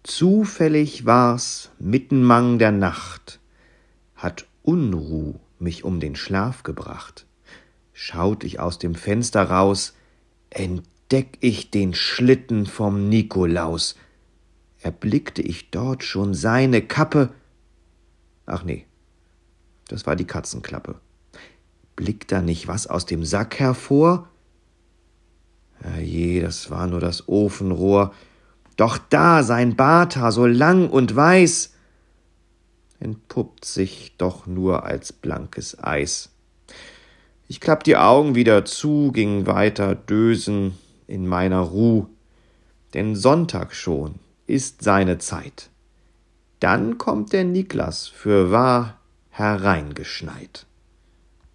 Zufällig war's mittenmang der Nacht, hat Unruh mich um den Schlaf gebracht. Schaut ich aus dem Fenster raus, entdeck ich den Schlitten vom Nikolaus. Erblickte ich dort schon seine Kappe. Ach nee, das war die Katzenklappe. Blickt da nicht was aus dem Sack hervor? Ja je, das war nur das Ofenrohr. Doch da sein Barthaar so lang und weiß, entpuppt sich doch nur als blankes Eis. Ich klapp die Augen wieder zu, ging weiter dösen in meiner Ruh, denn Sonntag schon ist seine Zeit. Dann kommt der Niklas fürwahr hereingeschneit.